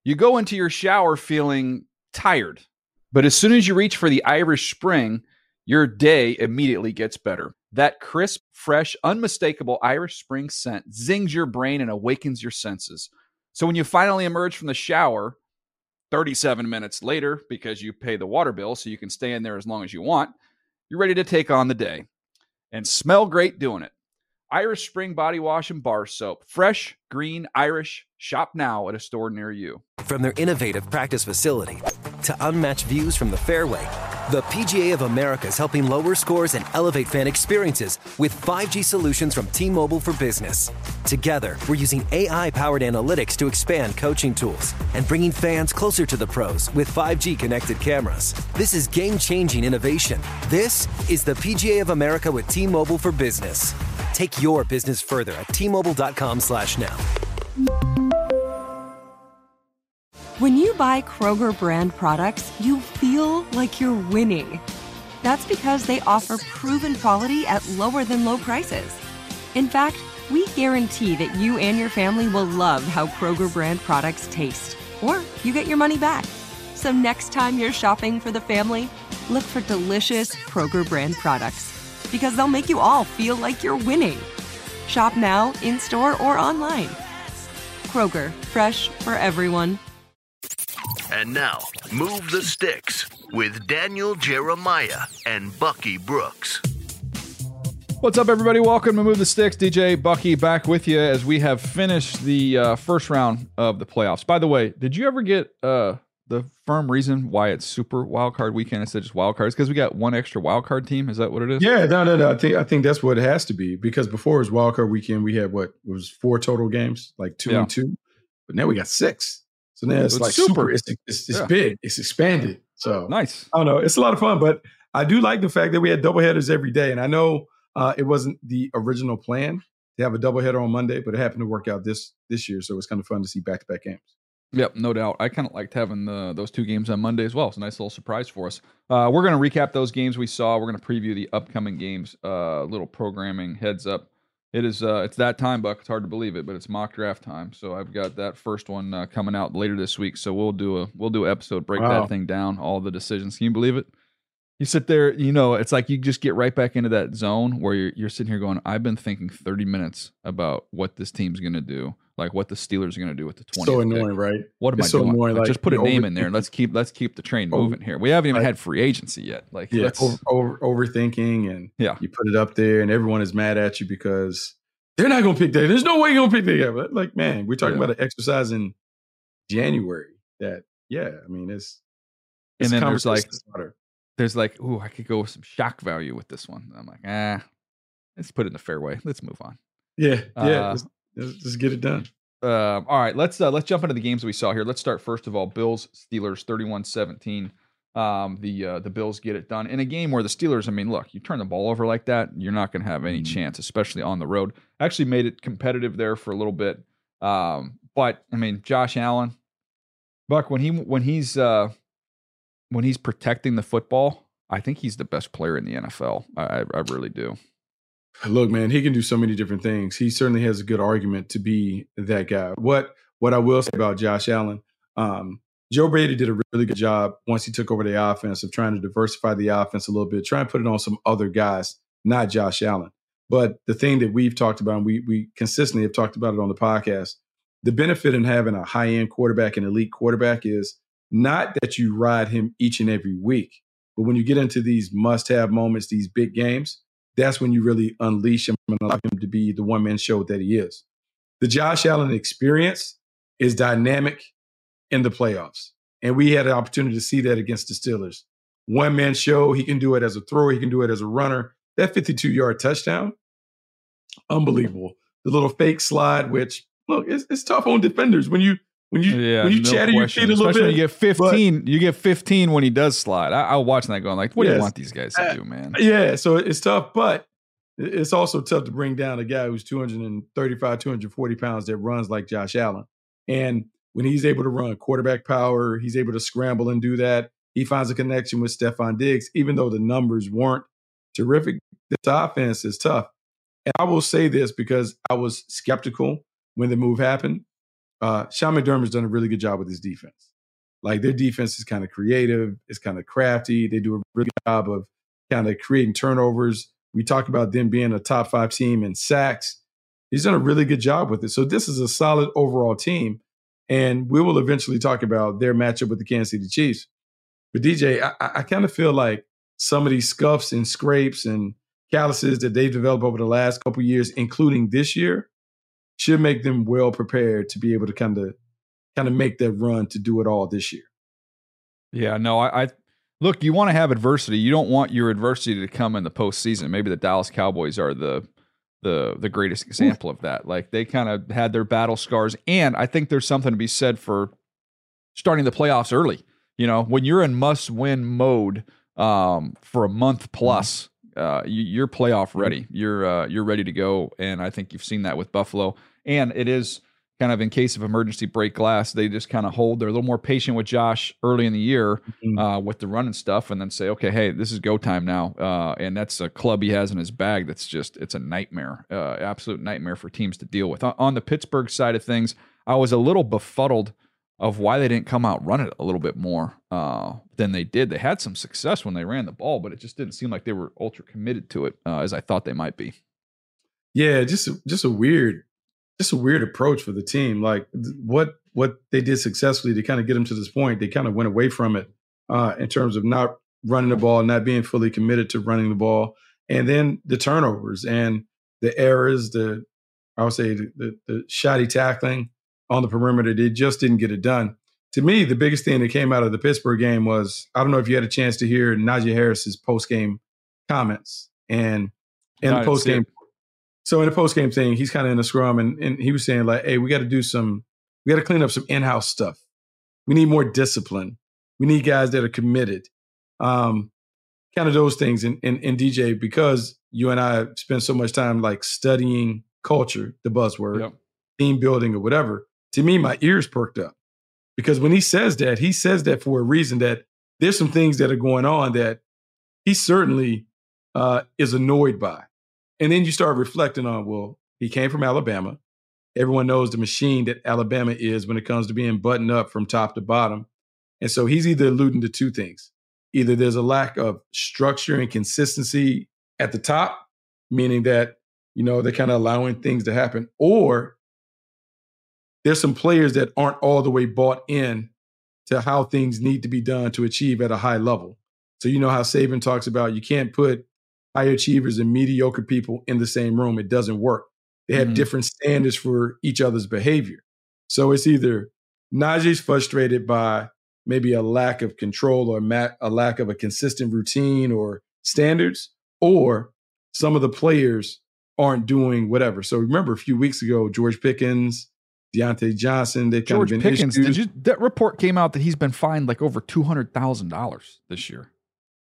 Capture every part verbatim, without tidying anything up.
You go into your shower feeling tired, but as soon as you reach for the Irish Spring, your day immediately gets better. That crisp, fresh, unmistakable Irish Spring scent zings your brain and awakens your senses. So when you finally emerge from the shower, thirty-seven minutes later, because you pay the water bill so you can stay in there as long as you want, you're ready to take on the day and smell great doing it. Irish Spring Body Wash and Bar Soap. Fresh, green, Irish. Shop now at a store near you. From their innovative practice facility to unmatched views from the fairway, the P G A of America is helping lower scores and elevate fan experiences with five G solutions from T-Mobile for Business. Together, we're using A I-powered analytics to expand coaching tools and bringing fans closer to the pros with five G connected cameras. This is game-changing innovation. This is the P G A of America with T-Mobile for Business. Take your business further at T-Mobile.com slash now. When you buy Kroger brand products, you feel like you're winning. That's because they offer proven quality at lower than low prices. In fact, we guarantee that you and your family will love how Kroger brand products taste, or you get your money back. So next time you're shopping for the family, look for delicious Kroger brand products, because they'll make you all feel like you're winning. Shop now, in-store, or online. Kroger, fresh for everyone. And now, Move the Sticks with Daniel Jeremiah and Bucky Brooks. What's up, everybody? Welcome to Move the Sticks. D J Bucky back with you as we have finished the uh, first round of the playoffs. By the way, did you ever get uh, the firm reason why it's Super Wildcard Weekend instead of just Wild Cards? Because we got one extra Wildcard team. Is that what it is? Yeah, no, no, no. I think I think that's what it has to be, because before it was Wildcard Weekend, we had what it was four total games, like two yeah. and two, but now we got six. So now it's, it's like super. super. It's it's, it's yeah. big. It's expanded. So nice. I don't know. It's a lot of fun, but I do like the fact that we had doubleheaders every day. And I know uh, it wasn't the original plan to have a doubleheader on Monday, but it happened to work out this this year. So it was kind of fun to see back to back games. Yep, no doubt. I kind of liked having the, those two games on Monday as well. It's a nice little surprise for us. Uh, we're going to recap those games we saw. We're going to preview the upcoming games. Uh, little programming heads up. It is uh, it's that time, Buck. It's hard to believe it, but it's mock draft time. So I've got that first one uh, coming out later this week. So we'll do a we'll do an episode, break wow. that thing down, all the decisions. Can you believe it? You sit there, you know, it's like you just get right back into that zone where you're you're sitting here going, I've been thinking thirty minutes about what this team's going to do, like what the Steelers are going to do with the twentieth. So annoying, pick. Right? What am it's I so doing? Annoying, like, like, just put a name over- in there and let's keep let's keep the train moving here. We haven't even right. had free agency yet. Like, yeah, let's, over, over, overthinking, and yeah. you put it up there, and everyone is mad at you because they're not going to pick that. There's no way you're going to pick that. But like, man, we're talking yeah. about an exercise in January. That, yeah, I mean, it's, it's and then there's like, starter. there's like, ooh, I could go with some shock value with this one. I'm like, ah, let's put it in the fairway. Let's move on. Yeah, yeah, uh, let's, let's just get it done. Uh, all right, let's uh, let's jump into the games we saw here. Let's start first of all, Bills Steelers thirty-one seventeen. Um, the uh, the Bills get it done in a game where the Steelers, I mean, look, you turn the ball over like that, you're not going to have any chance, especially on the road. Actually made it competitive there for a little bit. Um, but I mean, Josh Allen, Buck, when he when he's uh, when he's protecting the football, I think he's the best player in the N F L. I, I really do. Look, man, he can do so many different things. He certainly has a good argument to be that guy. What what I will say about Josh Allen, um, Joe Brady did a really good job once he took over the offense of trying to diversify the offense a little bit, try and put it on some other guys, not Josh Allen. But the thing that we've talked about, and we we consistently have talked about it on the podcast, the benefit in having a high-end quarterback, an elite quarterback, is not that you ride him each and every week, but when you get into these must-have moments, these big games, that's when you really unleash him and allow him to be the one-man show that he is. The Josh Allen experience is dynamic in the playoffs. And we had an opportunity to see that against the Steelers. One-man show, he can do it as a thrower, he can do it as a runner. That fifty-two-yard touchdown, unbelievable. The little fake slide, which, look, it's, it's tough on defenders when you when you yeah, when you no chatter question. your feet a little Especially bit. When you get fifteen, but, you get fifteen when he does slide. I, I was watching that going like, what yes, do you want these guys to uh, do, man? Yeah, so it's tough, but it's also tough to bring down a guy who's two thirty-five, two forty pounds that runs like Josh Allen. And when he's able to run quarterback power, he's able to scramble and do that. He finds a connection with Stephon Diggs, even though the numbers weren't terrific. This offense is tough. And I will say this because I was skeptical when the move happened. uh, Sean McDermott's done a really good job with his defense. Like their defense is kind of creative, it's kind of crafty. They do a really good job of kind of creating turnovers. We talk about them being a top five team in sacks. He's done a really good job with it. So this is a solid overall team. And we will eventually talk about their matchup with the Kansas City Chiefs. But D J, I, I kind of feel like some of these scuffs and scrapes and calluses that they've developed over the last couple of years, including this year, should make them well prepared to be able to kind of kind of make that run to do it all this year. Yeah, no, I, I look, you want to have adversity. You don't want your adversity to come in the postseason. Maybe the Dallas Cowboys are the the the greatest example of that. Like they kind of had their battle scars, and I think there's something to be said for starting the playoffs early. You know, when you're in must-win mode um, for a month plus, uh, you, you're playoff ready. You're uh, you're ready to go, and I think you've seen that with Buffalo. And it is kind of in case of emergency break glass, they just kind of hold. They're a little more patient with Josh early in the year uh, with the run and stuff, and then say, okay, hey, this is go time now. Uh, and that's a club he has in his bag that's just, it's a nightmare, uh, absolute nightmare for teams to deal with. On the Pittsburgh side of things, I was a little befuddled of why they didn't come out run it a little bit more uh, than they did. They had some success when they ran the ball, but it just didn't seem like they were ultra committed to it uh, as I thought they might be. Yeah, just just a weird, just a weird approach for the team. Like what what they did successfully to kind of get them to this point, they kind of went away from it uh, in terms of not running the ball, not being fully committed to running the ball, and then the turnovers and the errors, the I would say the, the, the shoddy tackling on the perimeter. They just didn't get it done. To me, the biggest thing that came out of the Pittsburgh game was, I don't know if you had a chance to hear Najee Harris's post-game comments. And in the post-game, so in the post-game thing, he's kind of in a scrum, and, and he was saying like, hey, we got to do some, we got to clean up some in-house stuff. We need more discipline. We need guys that are committed. Um, kind of those things. And, and, and D J, because you and I spend so much time like studying culture, the buzzword, yep. team building or whatever, to me, my ears perked up. Because when he says that, he says that for a reason, that there's some things that are going on that he certainly uh, is annoyed by. And then you start reflecting on, well, he came from Alabama. Everyone knows the machine that Alabama is when it comes to being buttoned up from top to bottom. And so he's either alluding to two things. Either there's a lack of structure and consistency at the top, meaning that, you know, they're kind of allowing things to happen, or there's some players that aren't all the way bought in to how things need to be done to achieve at a high level. So you know how Saban talks about you can't put high achievers and mediocre people in the same room. It doesn't work. They have mm-hmm. different standards for each other's behavior. So it's either Najee's frustrated by maybe a lack of control or ma- a lack of a consistent routine or standards, or some of the players aren't doing whatever. So remember a few weeks ago, George Pickens, Deontay Johnson, they kind George of been Pickens, did you, that report came out that he's been fined like over two hundred thousand dollars this year.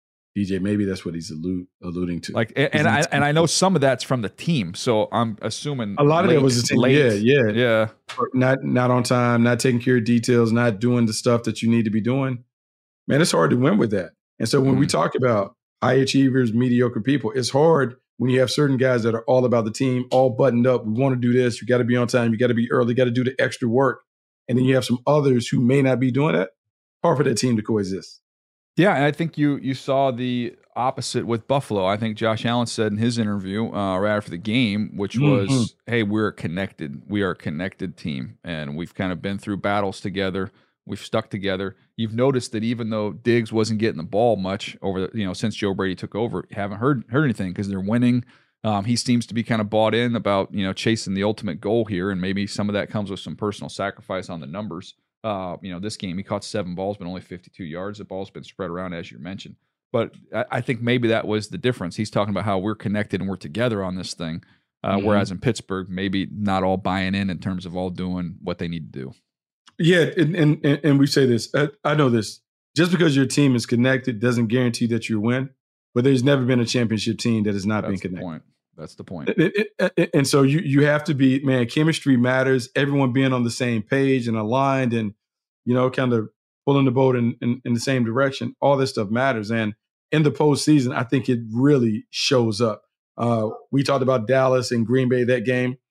D J, maybe that's what he's allude, alluding to. Like, and, and I and I know some of that's from the team, so I'm assuming a lot late, of that was the team. Late, yeah, yeah, yeah. Not not on time, not taking care of details, not doing the stuff that you need to be doing. Man, it's hard to win with that. And so when mm-hmm. we talk about high achievers, mediocre people, it's hard when you have certain guys that are all about the team, all buttoned up. We want to do this. You got to be on time. You got to be early. You got to do the extra work. And then you have some others who may not be doing that. Hard for that team to coexist. Yeah, and I think you you saw the opposite with Buffalo. I think Josh Allen said in his interview uh, right after the game, which was, mm-hmm. hey, we're connected. We are a connected team, and we've kind of been through battles together. We've stuck together. You've noticed that even though Diggs wasn't getting the ball much over, the, you know, since Joe Brady took over, you haven't heard heard anything because they're winning. Um, he seems to be kind of bought in about, you know, chasing the ultimate goal here, and maybe some of that comes with some personal sacrifice on the numbers. Uh, you know, this game he caught seven balls, but only fifty-two yards. The ball's been spread around, as you mentioned. But I, I think maybe that was the difference. He's talking about how we're connected and we're together on this thing, uh, mm-hmm. whereas in Pittsburgh, maybe not all buying in in terms of all doing what they need to do. Yeah, and and, and we say this. I, I know this. Just because your team is connected doesn't guarantee that you win. But there's never been a championship team that has not That's been connected. The point. That's the point. It, it, it, and so you you have to be, man, chemistry matters. Everyone being on the same page and aligned and, you know, kind of pulling the boat in, in, in the same direction. All this stuff matters. And in the postseason, I think it really shows up. Uh, we talked about Dallas and Green Bay, that game.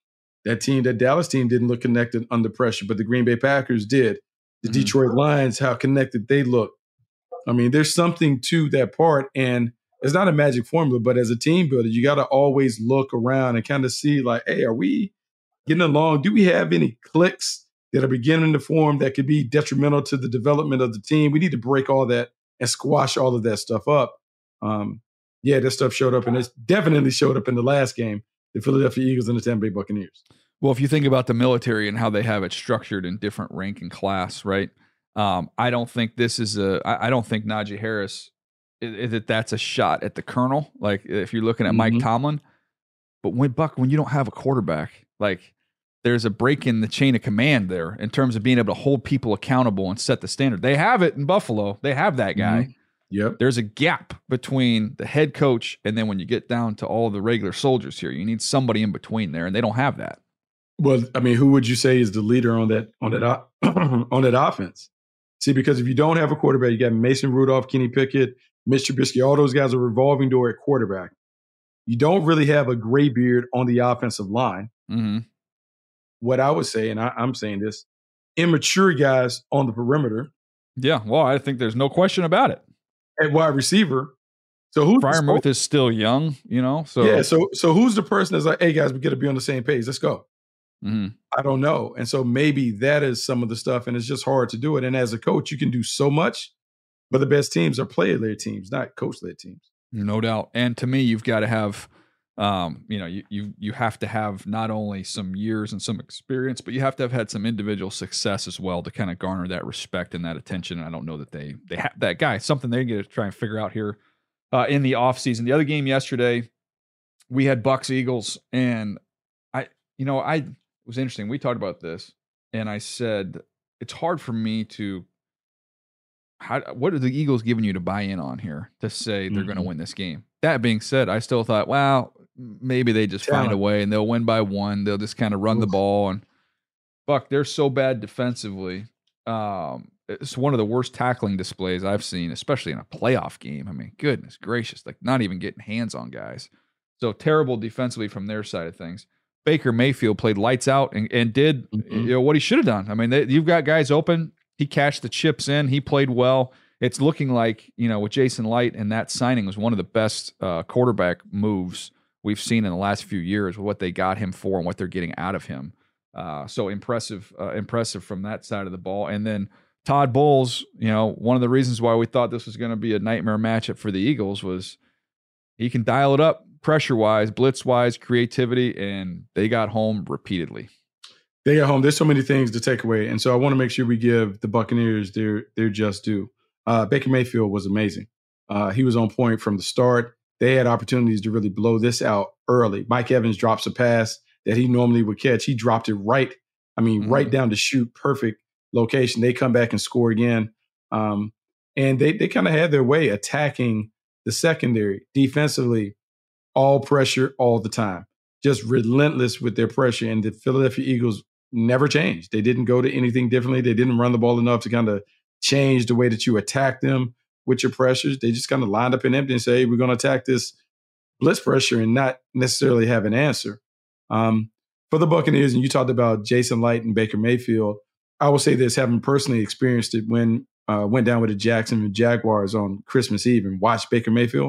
That team, that Dallas team didn't look connected under pressure, but the Green Bay Packers did. The Mm-hmm. Detroit Lions, how connected they look. I mean, there's something to that part, and it's not a magic formula, but as a team builder, you got to always look around and kind of see like, hey, are we getting along? Do we have any clicks that are beginning to form that could be detrimental to the development of the team? We need to break all that and squash all of that stuff up. Um, yeah, that stuff showed up, and it definitely showed up in the last game, the Philadelphia Eagles and the Tampa Bay Buccaneers. Well, if you think about the military and how they have it structured in different rank and class, right? Um, I don't think this is a. I, I don't think Najee Harris is, that that's a shot at the colonel. Like if you're looking at Mm-hmm. Mike Tomlin, but when Buck, when you don't have a quarterback, like there's a break in the chain of command there in terms of being able to hold people accountable and set the standard. They have it in Buffalo. They have that guy. Mm-hmm. Yep. There's a gap between the head coach and then when you get down to all the regular soldiers here, you need somebody in between there, and they don't have that. Well, I mean, who would you say is the leader on that on that on that offense? See, because if you don't have a quarterback, you got Mason Rudolph, Kenny Pickett, Mitch Trubisky, all those guys are revolving door at quarterback. You don't really have a gray beard on the offensive line. Mm-hmm. What I would say, and I, I'm saying this, immature guys on the perimeter. Yeah, well, I think there's no question about it. At wide receiver. So who's Freiermuth is still young, you know. So yeah, so so who's the person that's like, hey guys, we got to be on the same page. Let's go. Mm-hmm. I don't know. And so maybe that is some of the stuff, and it's just hard to do it. And as a coach, you can do so much, but the best teams are player-led teams, not coach-led teams. No doubt. And to me, you've got to have, um, you know, you you you have to have not only some years and some experience, but you have to have had some individual success as well to kind of garner that respect and that attention. And I don't know that they they have that guy. Something they get to try and figure out here uh, in the offseason. The other game yesterday, we had Bucks Eagles, and I, you know, I it was interesting. We talked about this, and I said it's hard for me to. How, what are the Eagles giving you to buy in on here to say they're mm-hmm. going to win this game? That being said, I still thought, wow, maybe they just Talent. find a way and they'll win by one. They'll just kind of run Oof. the ball. And Buck, they're so bad defensively. Um, it's one of the worst tackling displays I've seen, especially in a playoff game. I mean, goodness gracious, like not even getting hands on guys. So terrible defensively from their side of things. Baker Mayfield played lights out and, and did mm-hmm. you know what he should have done. I mean, they, you've got guys open. He cashed the chips in. He played well. It's looking like, you know, with Jason Light and that signing was one of the best uh, quarterback moves we've seen in the last few years with what they got him for and what they're getting out of him. Uh, so impressive, uh, impressive from that side of the ball. And then Todd Bowles, you know, one of the reasons why we thought this was going to be a nightmare matchup for the Eagles was he can dial it up pressure-wise, blitz-wise, creativity, and they got home repeatedly. They got home. There's so many things to take away. And so I want to make sure we give the Buccaneers their their just due. Uh, Baker Mayfield was amazing. Uh, he was on point from the start. They had opportunities to really blow this out early. Mike Evans drops a pass that he normally would catch. He dropped it right, I mean, mm-hmm. right down the chute, perfect location. They come back and score again. Um, and they, they kind of had their way attacking the secondary defensively, all pressure all the time, just relentless with their pressure. And the Philadelphia Eagles never changed. They didn't go to anything differently. They didn't run the ball enough to kind of change the way that you attack them with your pressures. They just kind of lined up and empty and say, hey, we're going to attack this blitz pressure and not necessarily have an answer. Um, for the Buccaneers, and you talked about Jason Light and Baker Mayfield, I will say this, having personally experienced it when uh, went down with the Jacksonville Jaguars on Christmas Eve and watched Baker Mayfield.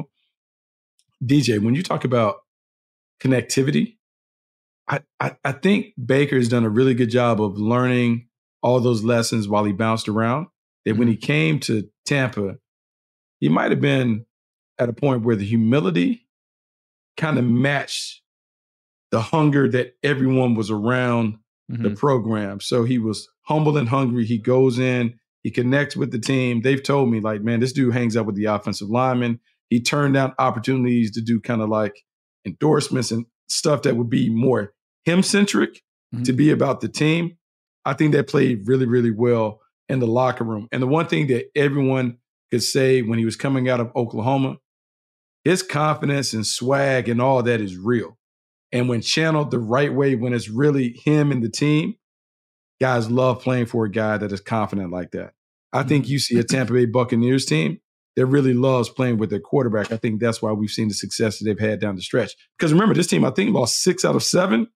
D J, when you talk about connectivity, I, I, I think Baker's done a really good job of learning all those lessons while he bounced around. That when he came to Tampa, he might have been at a point where the humility kind of matched the hunger that everyone was around mm-hmm. the program. So he was humble and hungry. He goes in, he connects with the team. They've told me, like, man, this dude hangs out with the offensive linemen. He turned down opportunities to do kind of like endorsements and stuff that would be more him-centric mm-hmm. to be about the team. I think that played really, really well in the locker room. And the one thing that everyone could say when he was coming out of Oklahoma, his confidence and swag and all that is real. And when channeled the right way, when it's really him and the team, guys love playing for a guy that is confident like that. I think you see a Tampa Bay Buccaneers team that really loves playing with their quarterback. I think that's why we've seen the success that they've had down the stretch. Because remember, this team, I think, lost six out of seven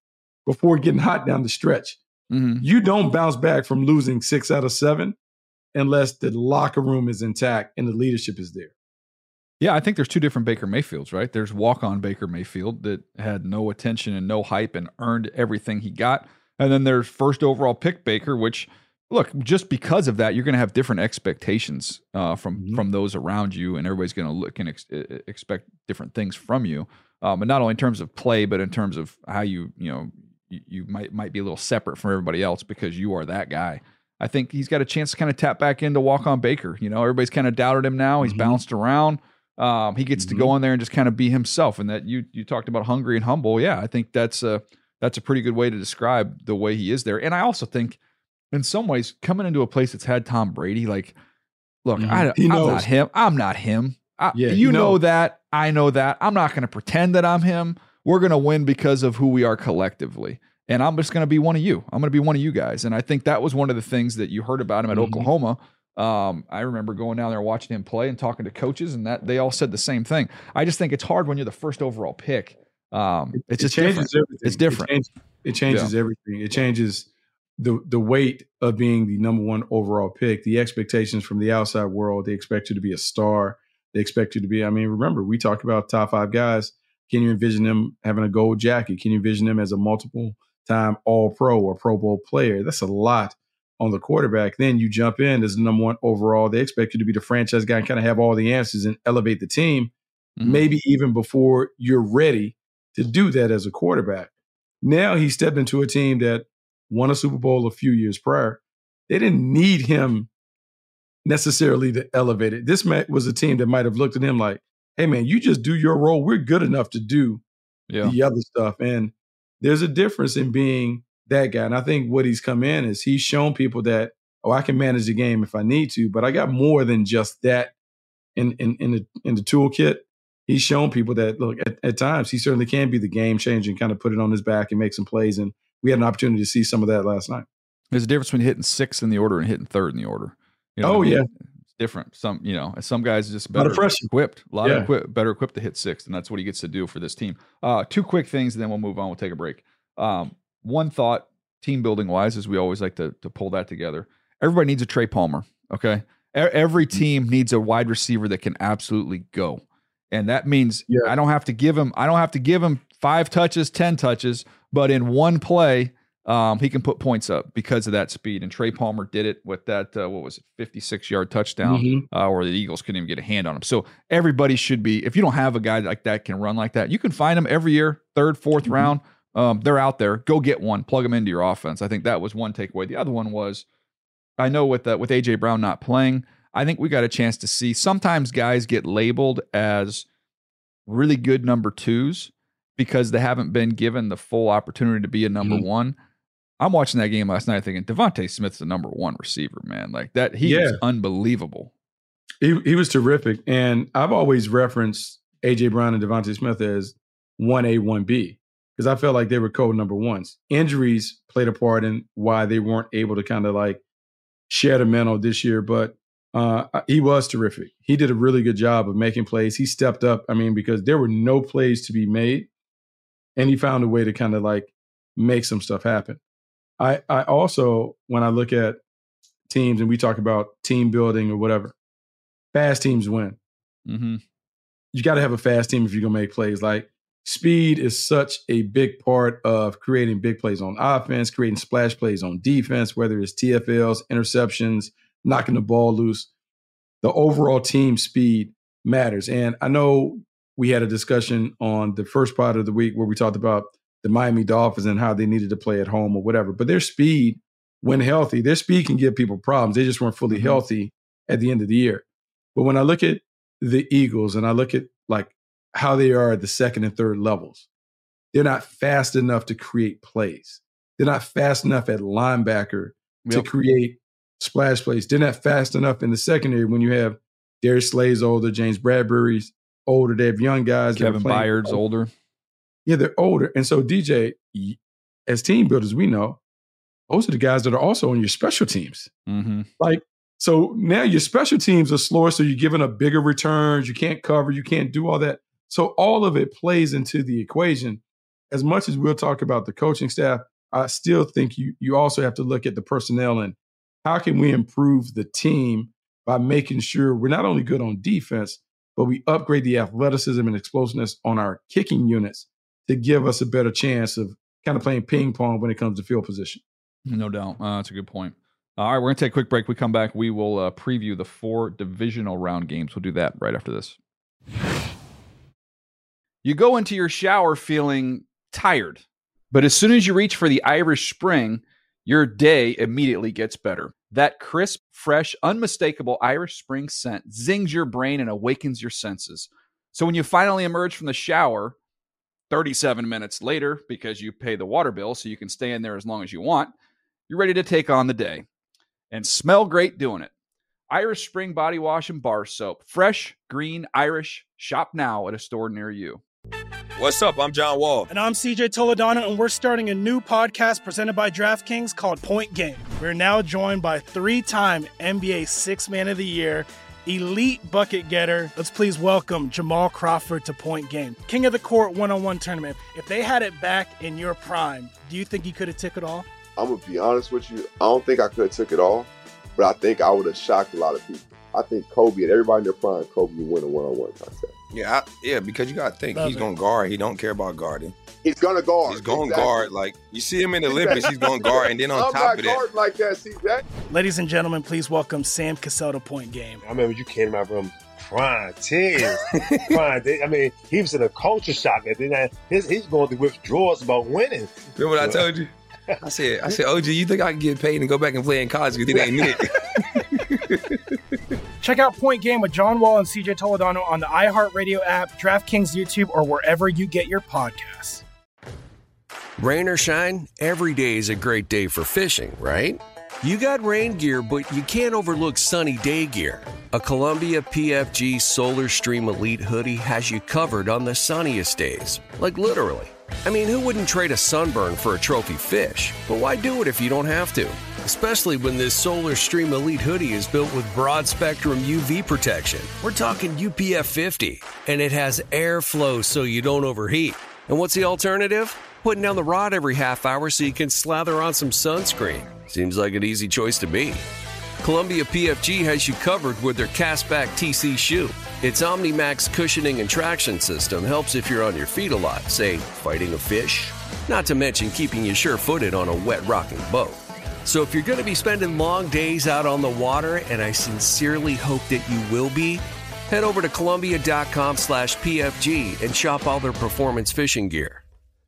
before getting hot down the stretch. Mm-hmm. You don't bounce back from losing six out of seven unless the locker room is intact and the leadership is there. Yeah, I think there's two different Baker Mayfields, right? There's walk-on Baker Mayfield that had no attention and no hype and earned everything he got. And then there's first overall pick Baker, which, look, just because of that, you're going to have different expectations uh, from mm-hmm. from those around you, and everybody's going to look and ex- expect different things from you. Um, and not only in terms of play, but in terms of how you, you know, you, you might might be a little separate from everybody else because you are that guy. I think he's got a chance to kind of tap back into walk-on Baker. You know, everybody's kind of doubted him now. He's mm-hmm. bounced around. Um, he gets mm-hmm. to go in there and just kind of be himself. And that you you talked about hungry and humble. Yeah, I think that's a that's a pretty good way to describe the way he is there. And I also think, in some ways, coming into a place that's had Tom Brady, like, look, mm-hmm. I, I'm not him. I'm not him. I, yeah, you know. know that. I know that. I'm not going to pretend that I'm him. We're going to win because of who we are collectively. And I'm just going to be one of you. I'm going to be one of you guys. And I think that was one of the things that you heard about him at mm-hmm. Oklahoma. Um, I remember going down there watching him play and talking to coaches, and that they all said the same thing. I just think it's hard when you're the first overall pick. Um, it, it's it just changes different. everything. It's different. It changes, it changes yeah. everything. It changes the the weight of being the number one overall pick. The expectations from the outside world. They expect you to be a star. They expect you to be. I mean, remember we talked about top five guys. Can you envision them having a gold jacket? Can you envision them as a multiple time All Pro or Pro Bowl player? That's a lot on the quarterback. Then you jump in as the number one overall. They expect you to be the franchise guy and kind of have all the answers and elevate the team, mm-hmm. maybe even before you're ready to do that as a quarterback. Now he stepped into a team that won a Super Bowl a few years prior. They didn't need him necessarily to elevate it. This was a team that might have looked at him like, hey, man, you just do your role. We're good enough to do yeah. the other stuff. And there's a difference in being that guy. And I think what he's come in is he's shown people that, oh, I can manage the game if I need to, but I got more than just that in in, in the in the toolkit. He's shown people that, look, at, at times he certainly can be the game changer and kind of put it on his back and make some plays. And we had an opportunity to see some of that last night. There's a difference between hitting sixth in the order and hitting third in the order. You know oh, I mean? yeah. It's different. Some, you know, some guys are just better equipped, a lot yeah. of equip, better equipped to hit sixth, and that's what he gets to do for this team. Uh, two quick things, and then we'll move on. We'll take a break. Um, one thought, team building wise, is we always like to to pull that together. Everybody needs a Trey Palmer. Okay, every team needs a wide receiver that can absolutely go, and that means yeah. I don't have to give him. I don't have to give him five touches, ten touches, but in one play, um, he can put points up because of that speed. And Trey Palmer did it with that. Uh, what was it, fifty-six yard touchdown, mm-hmm. uh, where the Eagles couldn't even get a hand on him. So everybody should be. If you don't have a guy like that can run like that, you can find him every year, third, fourth mm-hmm. round. Um, they're out there. Go get one. Plug them into your offense. I think that was one takeaway. The other one was, I know with uh, with A J Brown not playing, I think we got a chance to see. Sometimes guys get labeled as really good number twos because they haven't been given the full opportunity to be a number mm-hmm. one. I'm watching that game last night thinking Devontae Smith's the number one receiver, man. Like that, he yeah. was unbelievable. He he was terrific, and I've always referenced A J Brown and Devontae Smith as one A, one B. Because I felt like they were code number ones. Injuries played a part in why they weren't able to kind of like share the mantle this year. But uh, he was terrific. He did a really good job of making plays. He stepped up. I mean, because there were no plays to be made. And he found a way to kind of like make some stuff happen. I, I also, when I look at teams and we talk about team building or whatever, fast teams win. Mm-hmm. You got to have a fast team if you're going to make plays. Like, speed is such a big part of creating big plays on offense, creating splash plays on defense, whether it's T F Ls, interceptions, knocking the ball loose. The overall team speed matters. And I know we had a discussion on the first part of the week where we talked about the Miami Dolphins and how they needed to play at home or whatever. But their speed, when healthy, their speed can give people problems. They just weren't fully mm-hmm. healthy at the end of the year. But when I look at the Eagles and I look at like how they are at the second and third levels, they're not fast enough to create plays. They're not fast enough at linebacker yep. to create splash plays. They're not fast enough in the secondary when you have Darius Slay's older, James Bradbury's older. They have young guys. Kevin Byard's older. Yeah, they're older. And so, D J, as team builders, we know those are the guys that are also on your special teams. Mm-hmm. Like, so now your special teams are slower, so you're giving up bigger returns. You can't cover. You can't do all that. So all of it plays into the equation. as much as we'll talk about the coaching staff, I still think you you also have to look at the personnel and how can we improve the team by making sure we're not only good on defense, but we upgrade the athleticism and explosiveness on our kicking units to give us a better chance of kind of playing ping pong when it comes to field position. No doubt. Uh, that's a good point. All right, we're going to take a quick break. We come back. We will uh, preview the four divisional round games. We'll do that right after this. You go into your shower feeling tired, but as soon as you reach for the Irish Spring, your day immediately gets better. That crisp, fresh, unmistakable Irish Spring scent zings your brain and awakens your senses. So when you finally emerge from the shower, thirty-seven minutes later, because you pay the water bill so you can stay in there as long as you want, you're ready to take on the day and smell great doing it. Irish Spring Body Wash and Bar Soap. Fresh, green, Irish. Shop now at a store near you. What's up? I'm John Wall. And I'm C J Toledano, and we're starting a new podcast presented by DraftKings called Point Game. We're now joined by three-time N B A Sixth Man of the Year, elite bucket getter. Let's please welcome Jamal Crawford to Point Game. King of the Court one-on-one tournament. If they had it back in your prime, do you think you could have took it all? I'm going to be honest with you. I don't think I could have took it all, but I think I would have shocked a lot of people. I think Kobe and everybody in their prime, Kobe would win a one-on-one contest. Yeah, I, yeah, because you got to think, Love he's it. going to guard. He don't care about guarding. He's going to guard. He's going to exactly. guard. Like, you see him in the Olympics, he's going to guard. And then on I'm top not of that, guarding like that, C J. Ladies and gentlemen, please welcome Sam Cassell to Point Game. I remember you came out from prime ten. prime, I mean, he was in a culture shock. And then his, he's going through withdrawals about winning. remember what I told you? I said, I said, O G, you think I can get paid and go back and play in college because it ain't it? Check out Point Game with John Wall and C J Toledano on the iHeartRadio app, DraftKings YouTube, or wherever you get your podcasts. Rain or shine, every day is a great day for fishing, right? You got rain gear, but you can't overlook sunny day gear. A Columbia P F G Solar Stream Elite hoodie has you covered on the sunniest days. Like literally. I mean, who wouldn't trade a sunburn for a trophy fish? But why do it if you don't have to? Especially when this Solar Stream Elite hoodie is built with broad spectrum U V protection. We're talking U P F fifty, and it has airflow so you don't overheat. And what's the alternative? Putting down the rod every half hour so you can slather on some sunscreen. Seems like an easy choice to me. Columbia P F G has you covered with their Castback T C shoe. Its OmniMax cushioning and traction system helps if you're on your feet a lot, say, fighting a fish. Not to mention keeping you sure-footed on a wet rocking boat. So if you're going to be spending long days out on the water, and I sincerely hope that you will be, head over to Columbia.com slash PFG and shop all their performance fishing gear.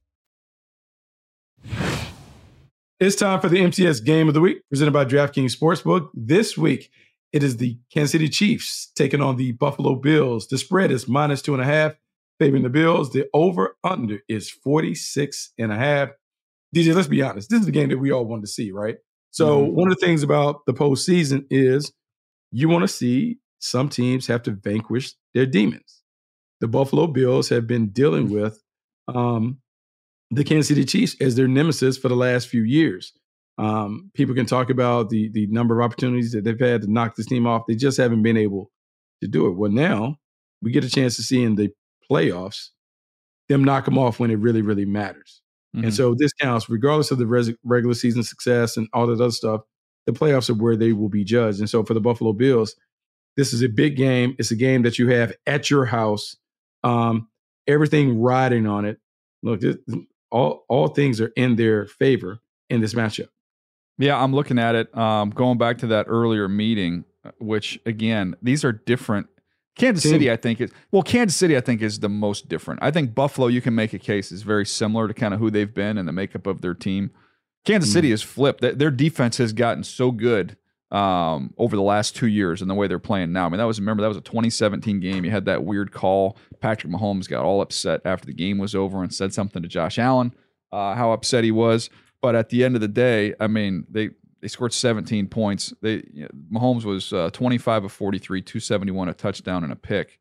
It's time for the M T S Game of the Week, presented by DraftKings Sportsbook. This week, it is the Kansas City Chiefs taking on the Buffalo Bills. The spread is minus two and a half, favoring the Bills. The over-under is forty-six and a half. D J, let's be honest. This is the game that we all want to see, right? So mm-hmm. one of the things about the postseason is you want to see some teams have to vanquish their demons. The Buffalo Bills have been dealing with um, the Kansas City Chiefs as their nemesis for the last few years. Um, people can talk about the the number of opportunities that they've had to knock this team off. They just haven't been able to do it. Well, now we get a chance to see in the playoffs them knock them off when it really, really matters. Mm-hmm. And so this counts regardless of the res- regular season success and all that other stuff. The playoffs are where they will be judged. And so for the Buffalo Bills, this is a big game. It's a game that you have at your house. Um, everything riding on it. Look, this, all all things are in their favor in this matchup. Yeah, I'm looking at it. Um, going back to that earlier meeting, which again, these are different. Kansas Team. City, I think is well. Kansas City, I think, is the most different. I think Buffalo, you can make a case, is very similar to kind of who they've been and the makeup of their team. Kansas mm. City is flipped. Their defense has gotten so good um, over the last two years and the way they're playing now. I mean, that was remember that was a twenty seventeen game. You had that weird call. Patrick Mahomes got all upset after the game was over and said something to Josh Allen, uh, how upset he was. But at the end of the day, I mean, they, they scored seventeen points. They you know, Mahomes was uh, twenty-five of forty-three, two seventy-one, a touchdown and a pick.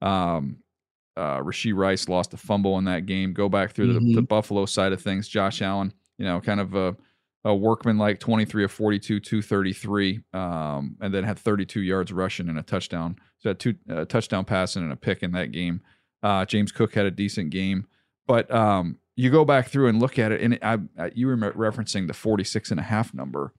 Um, uh, Rashee Rice lost a fumble in that game. Go back through mm-hmm. the, the Buffalo side of things. Josh Allen, you know, kind of a, a workman like twenty-three of forty-two, two thirty-three, um, and then had thirty-two yards rushing and a touchdown. So had two uh, touchdown passing and a pick in that game. Uh, James Cook had a decent game, but um, you go back through and look at it, and I, I, you were referencing the forty-six and a half number.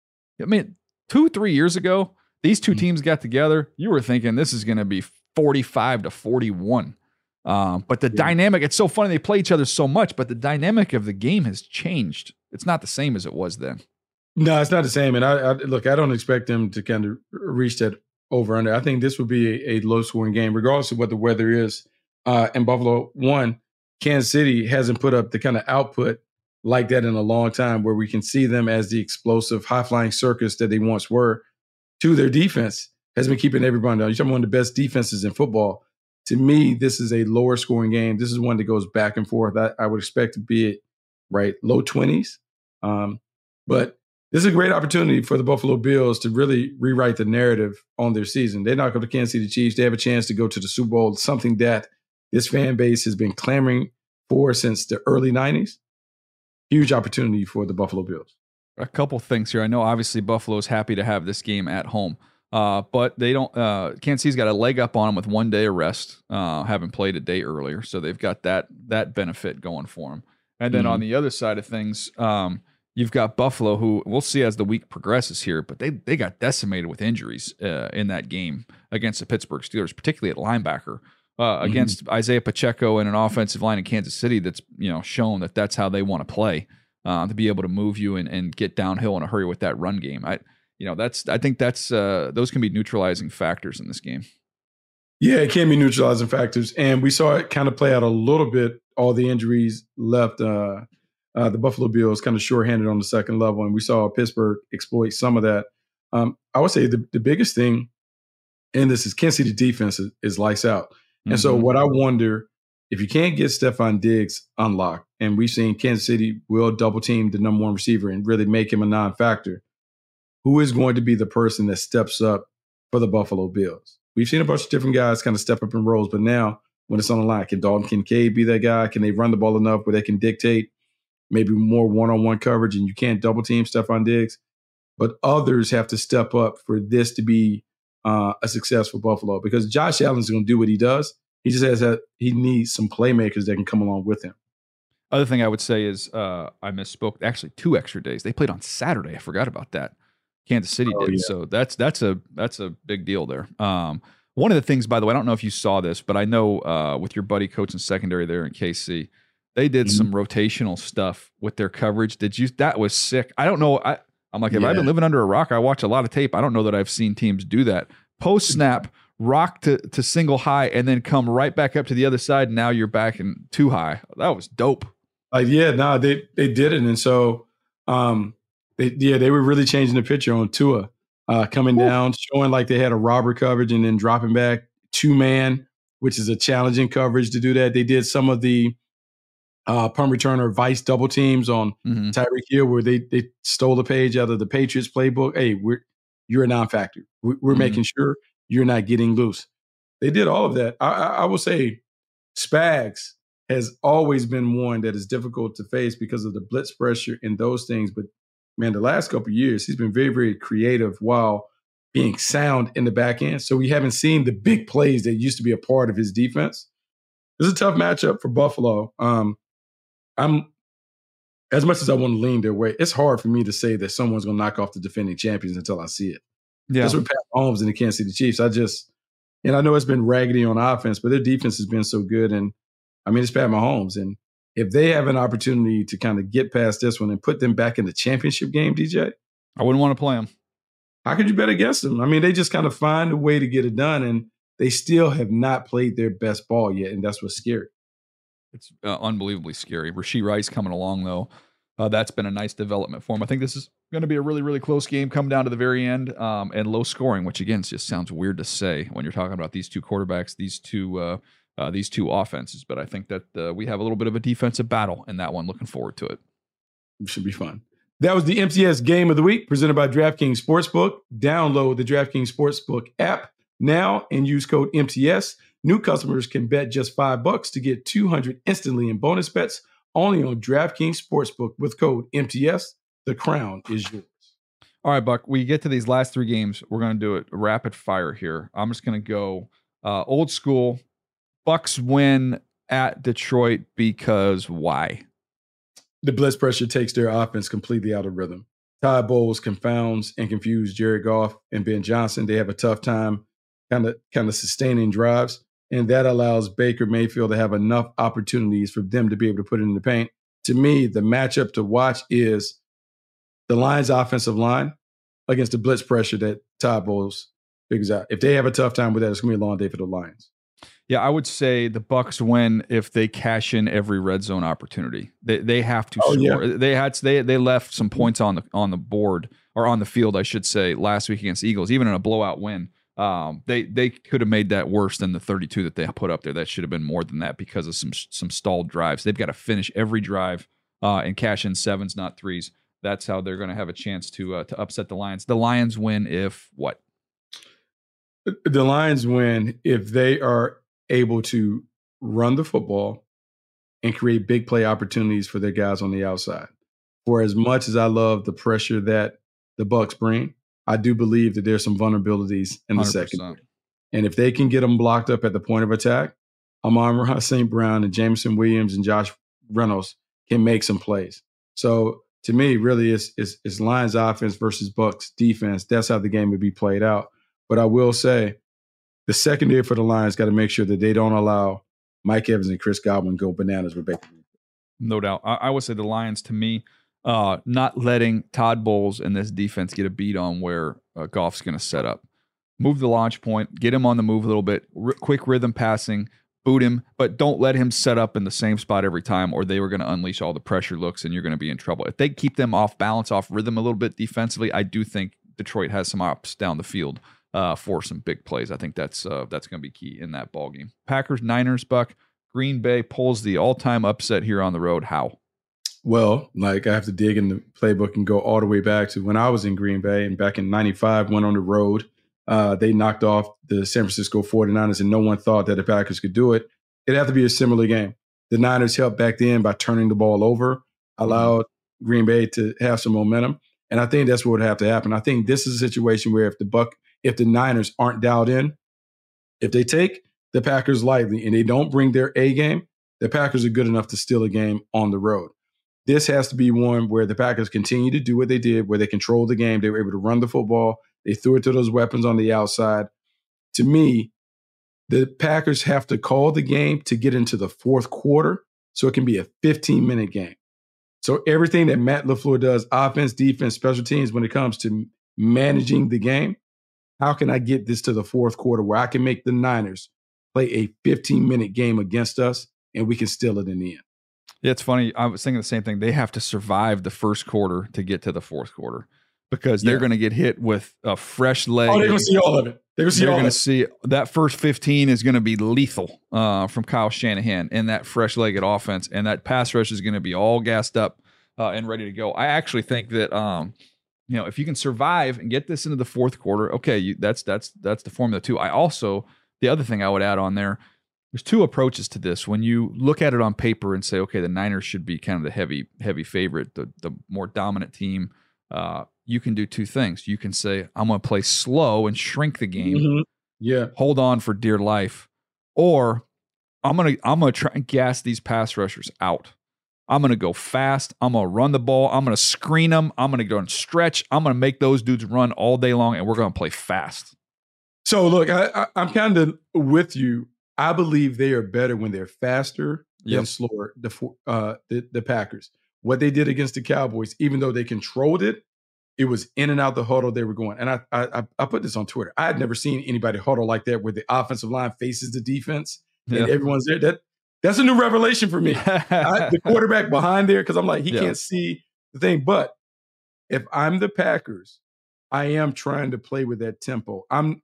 I mean, two, three years ago, these two teams got together. You were thinking this is going to be forty-five to forty-one. Um, but the yeah. dynamic, it's so funny. They play each other so much, but the dynamic of the game has changed. It's not the same as it was then. No, it's not the same. And I, I look, I don't expect them to kind of reach that over under. I think this would be a, a low scoring game, regardless of what the weather is. Uh, in Buffalo, one, Kansas City hasn't put up the kind of output like that in a long time where we can see them as the explosive, high flying circus that they once were. Two, their defense has been keeping everybody down. You're talking about one of the best defenses in football. To me, this is a lower scoring game. This is one that goes back and forth. I, I would expect to be it, right, low twenties. Um, but this is a great opportunity for the Buffalo Bills to really rewrite the narrative on their season. They knock up the Kansas City Chiefs. They have a chance to go to the Super Bowl, something that this fan base has been clamoring for since the early nineties. Huge opportunity for the Buffalo Bills. A couple things here. I know obviously Buffalo's happy to have this game at home. Uh, but they don't. Uh, Kansas City's got a leg up on them with one day of rest, uh, having played a day earlier, so they've got that that benefit going for them. And then mm-hmm. on the other side of things, um, you've got Buffalo, who we'll see as the week progresses here, but they they got decimated with injuries uh, in that game against the Pittsburgh Steelers, particularly at linebacker, uh, mm-hmm. against Isaiah Pacheco and an offensive line in Kansas City that's you know shown that that's how they want to play, uh, to be able to move you and, and get downhill in a hurry with that run game. I. You know, that's. I think that's uh, those can be neutralizing factors in this game. Yeah, it can be neutralizing factors, and we saw it kind of play out a little bit. All the injuries left uh, uh, the Buffalo Bills kind of shorthanded on the second level, and we saw Pittsburgh exploit some of that. Um, I would say the, the biggest thing in this is Kansas City defense is, is lights out, and mm-hmm. so what I wonder if you can't get Stephon Diggs unlocked, and we've seen Kansas City will double team the number one receiver and really make him a non-factor. Who is going to be the person that steps up for the Buffalo Bills? We've seen a bunch of different guys kind of step up in roles, but now when it's on the line, can Dalton Kincaid be that guy? Can they run the ball enough where they can dictate maybe more one-on-one coverage and you can't double team Stephon Diggs? But others have to step up for this to be uh, a success for Buffalo because Josh Allen's going to do what he does. He just has that he needs some playmakers that can come along with him. Other thing I would say is uh, I misspoke. Actually, two extra days. They played on Saturday. I forgot about that. Kansas City oh, did. Yeah. So that's that's a that's a big deal there. Um, one of the things, by the way, I don't know if you saw this, but I know uh, with your buddy coaching secondary there in K C, they did mm-hmm. some rotational stuff with their coverage. Did you? That was sick. I don't know. I, I'm like, have yeah. I been living under a rock? I watch a lot of tape. I don't know that I've seen teams do that. Post snap, rock to, to single high, and then come right back up to the other side. And now you're back in two high. That was dope. Uh, yeah, no, they they did it, and so. Um, They, yeah, they were really changing the picture on Tua, uh, coming Ooh. down, showing like they had a robber coverage and then dropping back two-man, which is a challenging coverage to do that. They did some of the uh, punt returner vice double teams on mm-hmm. Tyreek Hill where they they stole a page out of the Patriots playbook. Hey, we're you're a non-factor. We're, we're mm-hmm. making sure you're not getting loose. They did all of that. I, I, I will say Spags has always been one that is difficult to face because of the blitz pressure and those things, but man, the last couple of years, he's been very, very creative while being sound in the back end. So we haven't seen the big plays that used to be a part of his defense. This is a tough matchup for Buffalo. Um, I'm as much as I want to lean their way, it's hard for me to say that someone's going to knock off the defending champions until I see it. Yeah. That's with Pat Mahomes and the Kansas City Chiefs. I just, and I know it's been raggedy on offense, but their defense has been so good. And I mean, it's Pat Mahomes. And if they have an opportunity to kind of get past this one and put them back in the championship game, D J, I wouldn't want to play them. How could you bet against them? I mean, they just kind of find a way to get it done, and they still have not played their best ball yet, and that's what's scary. It's uh, unbelievably scary. Rashee Rice coming along, though. Uh, that's been a nice development for him. I think this is going to be a really, really close game, come down to the very end, um, and low scoring, which, again, just sounds weird to say when you're talking about these two quarterbacks, these two uh, – Uh, these two offenses, but I think that uh, we have a little bit of a defensive battle in that one. Looking forward to it. It should be fun. That was the M T S Game of the Week presented by DraftKings Sportsbook. Download the DraftKings Sportsbook app now and use code M T S. New customers can bet just five bucks to get two hundred instantly in bonus bets only on DraftKings Sportsbook with code M T S. The crown is yours. All right, Buck, we get to these last three games. We're going to do it rapid fire here. I'm just going to go uh, old school. Bucks win at Detroit because why? the blitz pressure takes their offense completely out of rhythm. Todd Bowles confounds and confuses Jared Goff and Ben Johnson. They have a tough time kind of kind of sustaining drives, and that allows Baker Mayfield to have enough opportunities for them to be able to put it in the paint. To me, the matchup to watch is the Lions' offensive line against the blitz pressure that Todd Bowles figures out. If they have a tough time with that, it's going to be a long day for the Lions. Yeah, I would say the Bucs win if they cash in every red zone opportunity. They they have to Oh, score. yeah. They had they they left some points on the on the board or on the field, I should say, last week against the Eagles, even in a blowout win. Um, they they could have made that worse than the thirty-two that they put up there. That should have been more than that because of some some stalled drives. They've got to finish every drive uh, and cash in sevens, not threes. That's how they're going to have a chance to uh, to upset the Lions. The Lions win if what? The Lions win if they are able to run the football and create big play opportunities for their guys on the outside. For as much as I love the pressure that the Bucs bring, I do believe that there's some vulnerabilities in the second. And if they can get them blocked up at the point of attack, Amon-Ra Saint Brown and Jameson Williams and Josh Reynolds can make some plays. So to me, really, it's, it's, it's Lions offense versus Bucs defense. That's how the game would be played out. But I will say, the secondary for the Lions got to make sure that they don't allow Mike Evans and Chris Godwin go bananas with Baker. No doubt. I, I would say the Lions, to me, uh, not letting Todd Bowles and this defense get a beat on where uh, Goff's going to set up. Move the launch point, get him on the move a little bit, R- quick rhythm passing, boot him, but don't let him set up in the same spot every time or they were going to unleash all the pressure looks and you're going to be in trouble. If they keep them off balance, off rhythm a little bit defensively, I do think Detroit has some ops down the field. Uh, for some big plays. I think that's uh, that's going to be key in that ball game. Packers, Niners, Buck. Green Bay pulls the all-time upset here on the road. How? Well, like I have to dig in the playbook and go all the way back to when I was in Green Bay and back in ninety-five, went on the road. Uh, they knocked off the San Francisco forty-niners and no one thought that the Packers could do it. It'd have to be a similar game. The Niners helped back then by turning the ball over, allowed Green Bay to have some momentum. And I think that's what would have to happen. I think this is a situation where if the Buck If the Niners aren't dialed in, if they take the Packers lightly and they don't bring their A game, the Packers are good enough to steal a game on the road. This has to be one where the Packers continue to do what they did, where they controlled the game. They were able to run the football. They threw it to those weapons on the outside. To me, the Packers have to call the game to get into the fourth quarter so it can be a fifteen-minute game. So everything that Matt LaFleur does, offense, defense, special teams, when it comes to managing the game, how can I get this to the fourth quarter where I can make the Niners play a fifteen-minute game against us and we can steal it in the end? Yeah, it's funny. I was thinking the same thing. They have to survive the first quarter to get to the fourth quarter because they're Yeah. going to get hit with a fresh leg. Oh, they're going to see all of it. They're going to see They're all going of to it. see that first fifteen is going to be lethal uh, from Kyle Shanahan and that fresh-legged offense, and that pass rush is going to be all gassed up uh, and ready to go. I actually think that um, you know if you can survive and get this into the fourth quarter, okay, you, that's that's that's the formula too. I also the other thing I would add on there. There's two approaches to this. When you look at it on paper and say, okay, the Niners should be kind of the heavy, heavy favorite, the the more dominant team. Uh, you can do two things. You can say, I'm going to play slow and shrink the game. Mm-hmm. Yeah. Hold on for dear life. Or I'm going to I'm going to try and gas these pass rushers out. I'm going to go fast. I'm going to run the ball. I'm going to screen them. I'm going to go and stretch. I'm going to make those dudes run all day long, and we're going to play fast. So, look, I, I, I'm kind of with you. I believe they are better when they're faster than Yep. slower, the, uh, the the Packers. What they did against the Cowboys, even though they controlled it, it was in and out the huddle they were going. And I I, I put this on Twitter. I had never seen anybody huddle like that where the offensive line faces the defense and Yeah. everyone's there. That That's a new revelation for me. I, the quarterback behind there, because I'm like, he Yeah. can't see the thing. But if I'm the Packers, I am trying to play with that tempo. I'm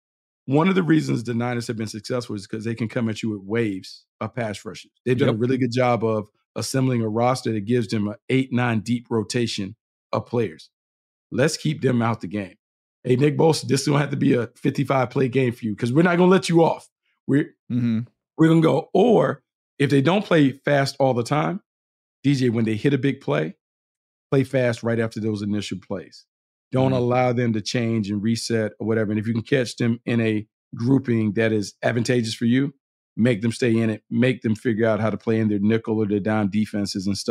One of the reasons the Niners have been successful is because they can come at you with waves of pass rushes. They've done Yep. a really good job of assembling a roster that gives them an eight, nine deep rotation of players. Let's keep them out the game. Hey, Nick Bosa, this is going to have to be a fifty-five play game for you because we're not going to let you off. We're, Mm-hmm. we're going to go. Or if they don't play fast all the time, D J, when they hit a big play, play fast right after those initial plays. Don't Mhm. allow them to change and reset or whatever. And if you can catch them in a grouping that is advantageous for you, make them stay in it. Make them figure out how to play in their nickel or their down defenses and stuff.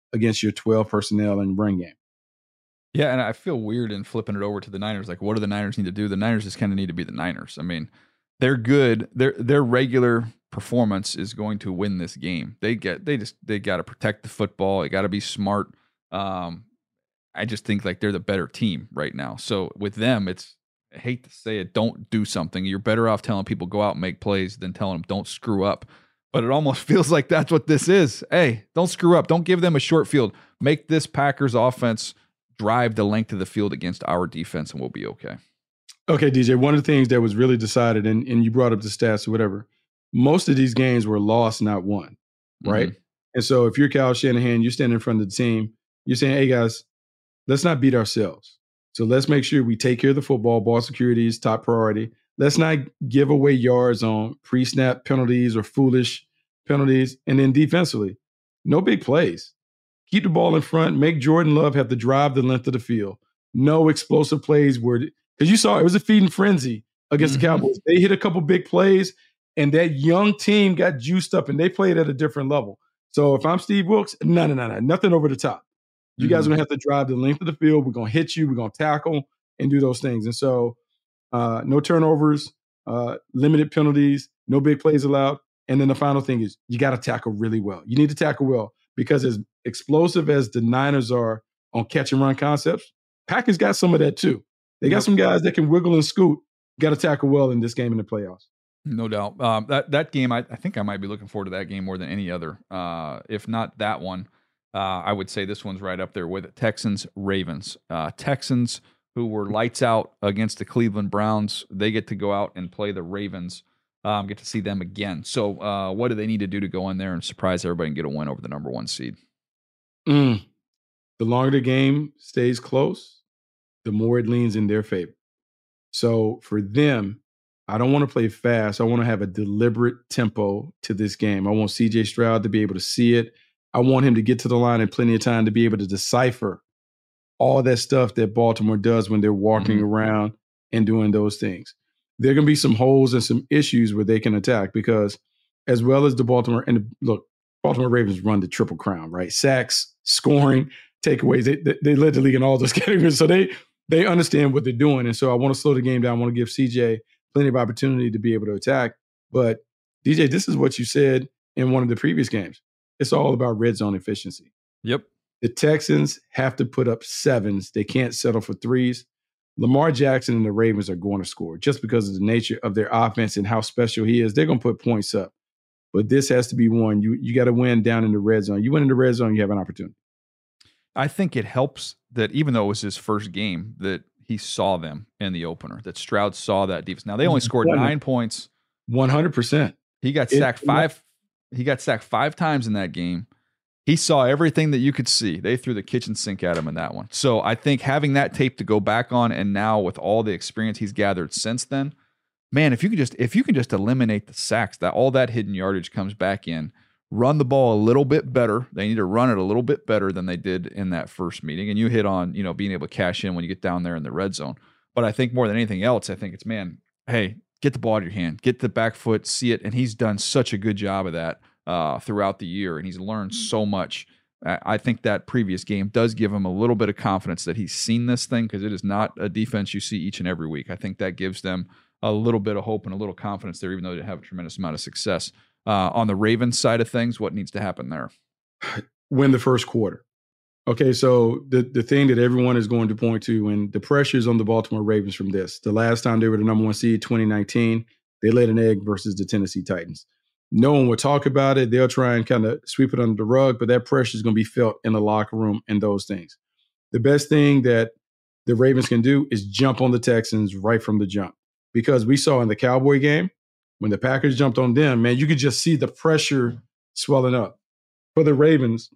against your twelve personnel and run game. Yeah, and I feel weird in flipping it over to the Niners. Like, what do the Niners need to do? The Niners just kind of need to be the Niners. I mean, they're good. Their their regular performance is going to win this game. They get they just they got to protect the football. They got to be smart. Um, I just think like they're the better team right now. So with them, it's I hate to say it, don't do something. You're better off telling people go out and make plays than telling them don't screw up. But it almost feels like that's what this is. Hey, don't screw up. Don't give them a short field. Make this Packers offense drive the length of the field against our defense, and we'll be okay. Okay, D J, one of the things that was really decided, and, and you brought up the stats or whatever, most of these games were lost, not won, right? Mm-hmm. And so if you're Kyle Shanahan, you're standing in front of the team, you're saying, hey, guys, let's not beat ourselves. So let's make sure we take care of the football. Ball security is top priority. Let's not give away yards on pre-snap penalties or foolish penalties. And then defensively, no big plays. Keep the ball in front. Make Jordan Love have to drive the length of the field. No explosive plays where – because you saw it was a feeding frenzy against mm-hmm. the Cowboys. They hit a couple big plays, and that young team got juiced up, and they played at a different level. So if I'm Steve Wilks, no, no, no, no, nothing over the top. You mm-hmm. guys are going to have to drive the length of the field. We're going to hit you. We're going to tackle and do those things. And so uh, no turnovers, uh, limited penalties, no big plays allowed. And then the final thing is you got to tackle really well. You need to tackle well because as explosive as the Niners are on catch and run concepts, Packers got some of that too. They got some guys that can wiggle and scoot. Got to tackle well in this game in the playoffs. No doubt. Um, that that game, I, I think I might be looking forward to that game more than any other. Uh, if not that one, uh, I would say this one's right up there with it. Texans, Ravens. Uh, Texans, who were lights out against the Cleveland Browns, they get to go out and play the Ravens. Um, get to see them again. So uh, what do they need to do to go in there and surprise everybody and get a win over the number one seed? Mm. The longer the game stays close, the more it leans in their favor. So for them, I don't want to play fast. I want to have a deliberate tempo to this game. I want C J Stroud to be able to see it. I want him to get to the line in plenty of time to be able to decipher all that stuff that Baltimore does when they're walking mm-hmm. around and doing those things. There are going to be some holes and some issues where they can attack because as well as the Baltimore, and look, Baltimore Ravens run the triple crown, right? Sacks, scoring, takeaways. They, they, they led the league in all those categories. So they they understand what they're doing. And so I want to slow the game down. I want to give C J plenty of opportunity to be able to attack. But D J, this is what you said in one of the previous games. It's all about red zone efficiency. Yep. The Texans have to put up sevens. They can't settle for threes. Lamar Jackson and the Ravens are going to score just because of the nature of their offense and how special he is. They're going to put points up. But this has to be one. You you got to win down in the red zone. You win in the red zone, you have an opportunity. I think it helps that even though it was his first game, that he saw them in the opener, that Stroud saw that defense. Now, they only scored nine points. one hundred percent. He got sacked it, five. He got sacked five times in that game. He saw everything that you could see. They threw the kitchen sink at him in that one. So I think having that tape to go back on, and now with all the experience he's gathered since then, man, if you could just if you can just eliminate the sacks, that all that hidden yardage comes back in. Run the ball a little bit better. They need to run it a little bit better than they did in that first meeting. And you hit on, you know, being able to cash in when you get down there in the red zone. But I think more than anything else, I think it's, man, hey, get the ball out of your hand, get the back foot, see it. And he's done such a good job of that uh, throughout the year. And he's learned so much. I think that previous game does give him a little bit of confidence that he's seen this thing, because it is not a defense you see each and every week. I think that gives them a little bit of hope and a little confidence there, even though they have a tremendous amount of success. Uh, on the Ravens side of things, what needs to happen there? Win the first quarter. Okay, so the, the thing that everyone is going to point to, and the pressures on the Baltimore Ravens from this, the last time they were the number one seed, twenty nineteen, they laid an egg versus the Tennessee Titans. No one will talk about it. They'll try and kind of sweep it under the rug, but that pressure is going to be felt in the locker room and those things. The best thing that the Ravens can do is jump on the Texans right from the jump, because we saw in the Cowboy game, when the Packers jumped on them, man, you could just see the pressure swelling up. For the Ravens,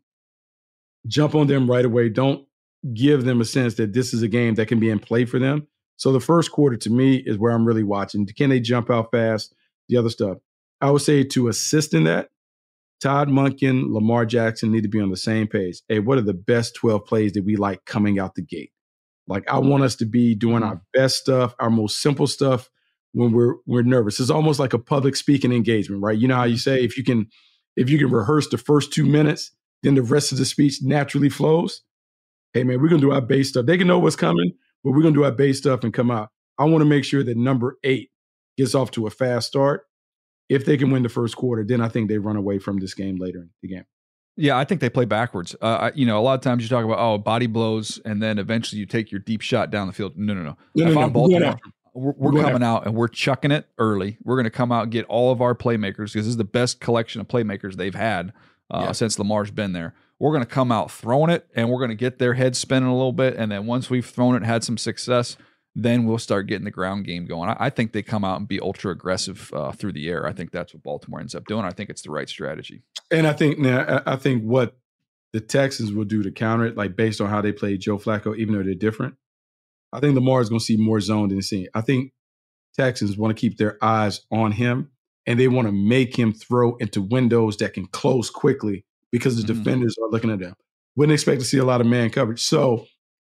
jump on them right away. Don't give them a sense that this is a game that can be in play for them. So the first quarter, to me, is where I'm really watching. Can they jump out fast? The other stuff. I would say to assist in that, Todd Monken, Lamar Jackson need to be on the same page. Hey, what are the best twelve plays that we like coming out the gate? Like, I want us to be doing our best stuff, our most simple stuff, when we're we're nervous. It's almost like a public speaking engagement, right? You know how you say if you can if you can rehearse the first two minutes, then the rest of the speech naturally flows. Hey, man, we're going to do our base stuff. They can know what's coming, but we're going to do our base stuff and come out. I want to make sure that number eight gets off to a fast start. If they can win the first quarter, then I think they run away from this game later in the game. Yeah, I think they play backwards. Uh, I, you know, a lot of times you talk about, oh, body blows, and then eventually you take your deep shot down the field. No, no, no. no, if no, I'm no. Baltimore, we're, we're We're coming after. out and we're chucking it early. We're going to come out and get all of our playmakers because this is the best collection of playmakers they've had uh, Yeah. since Lamar's been there. We're going to come out throwing it, and we're going to get their heads spinning a little bit. And then once we've thrown it, had some success, then we'll start getting the ground game going. I, I think they come out and be ultra aggressive uh, through the air. I think that's what Baltimore ends up doing. I think it's the right strategy. And I think now, I I think what the Texans will do to counter it, like based on how they played Joe Flacco, even though they're different, I think Lamar is going to see more zone than seen. I think Texans want to keep their eyes on him, and they want to make him throw into windows that can close quickly because the Mhm. defenders are looking at them. Wouldn't expect to see a lot of man coverage. So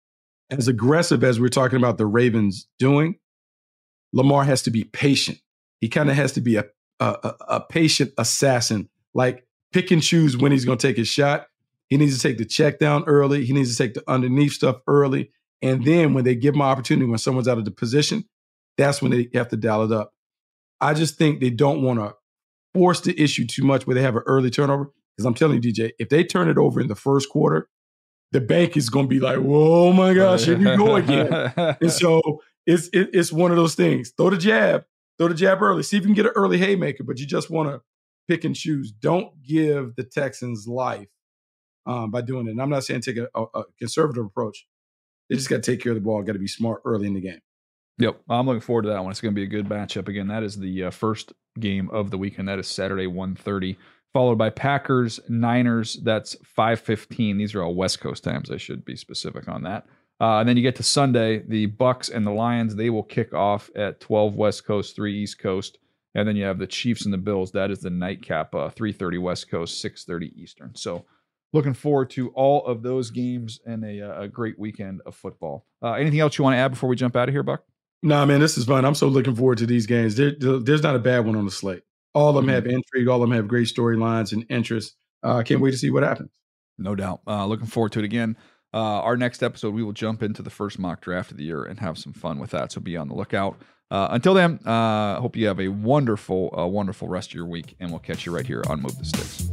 as aggressive as we're talking about the Ravens doing, Lamar has to be patient. He kind of has to be a, a, a, a patient assassin, like pick and choose when he's going to take his shot. He needs to take the check down early. He needs to take the underneath stuff early. And then when they give him an opportunity, when someone's out of the position, that's when they have to dial it up. I just think they don't want to force the issue too much where they have an early turnover. Because I'm telling you, D J, if they turn it over in the first quarter, the bank is going to be like, whoa, my gosh, here we go again. And so it's it, it's one of those things. Throw the jab. Throw the jab early. See if you can get an early haymaker, but you just want to pick and choose. Don't give the Texans life um, by doing it. And I'm not saying take a, a, a conservative approach. They just got to take care of the ball. Got to be smart early in the game. Yep. I'm looking forward to that one. It's going to be a good matchup. Again, that is the uh, first game of the weekend. That is Saturday, one thirty, followed by Packers, Niners. That's five fifteen. These are all West Coast times. I should be specific on that. Uh, and then you get to Sunday, the Bucks and the Lions. They will kick off at twelve West Coast, three East Coast. And then you have the Chiefs and the Bills. That is the nightcap, uh, three thirty West Coast, six thirty Eastern. So looking forward to all of those games and a, a great weekend of football. Uh, anything else you want to add before we jump out of here, Buck? Nah, man, this is fun. I'm so looking forward to these games. There, there's not a bad one on the slate. All of them Mhm. have intrigue. All of them have great storylines and interest. I uh, can't wait to see what happens. No doubt. Uh, looking forward to it again. Uh, our next episode, we will jump into the first mock draft of the year and have some fun with that. So be on the lookout. Uh, until then, I uh, hope you have a wonderful, uh, wonderful rest of your week, and we'll catch you right here on Move the Sticks.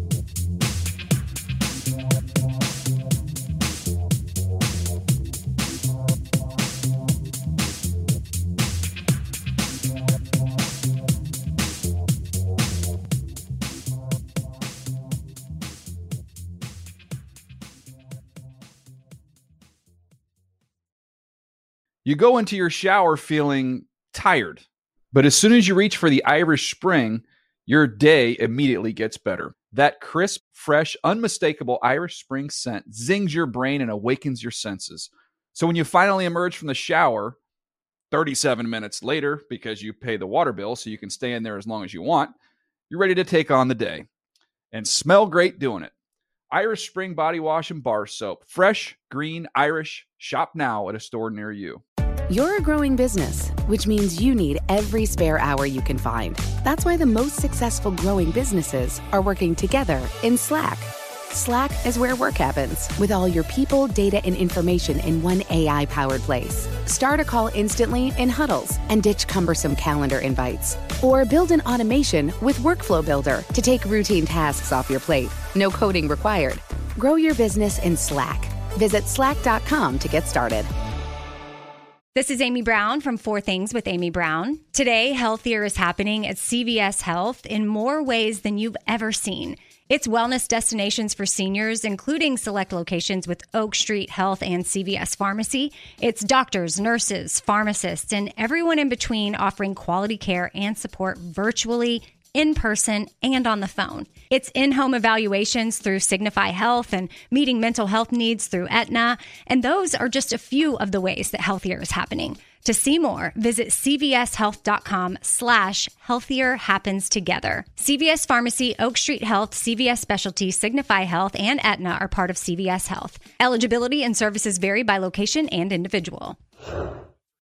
You go into your shower feeling tired, but as soon as you reach for the Irish Spring, your day immediately gets better. That crisp, fresh, unmistakable Irish Spring scent zings your brain and awakens your senses. So when you finally emerge from the shower, thirty-seven minutes later, because you pay the water bill so you can stay in there as long as you want, you're ready to take on the day and smell great doing it. Irish Spring Body Wash and Bar Soap. Fresh, green, Irish. Shop now at a store near you. You're a growing business, which means you need every spare hour you can find. That's why the most successful growing businesses are working together in Slack. Slack is where work happens, with all your people, data, and information in one A I-powered place. Start a call instantly in huddles and ditch cumbersome calendar invites. Or build an automation with Workflow Builder to take routine tasks off your plate. No coding required. Grow your business in Slack. Visit slack dot com to get started. This is Amy Brown from Four Things with Amy Brown. Today, healthier is happening at C V S Health in more ways than you've ever seen. It's wellness destinations for seniors, including select locations with Oak Street Health and C V S Pharmacy. It's doctors, nurses, pharmacists, and everyone in between offering quality care and support virtually, in person, and on the phone. It's in-home evaluations through Signify Health and meeting mental health needs through Aetna. And those are just a few of the ways that healthier is happening. To see more, visit cvshealth.com slash healthier happens together. C V S Pharmacy, Oak Street Health, C V S Specialty, Signify Health, and Aetna are part of C V S Health. Eligibility and services vary by location and individual.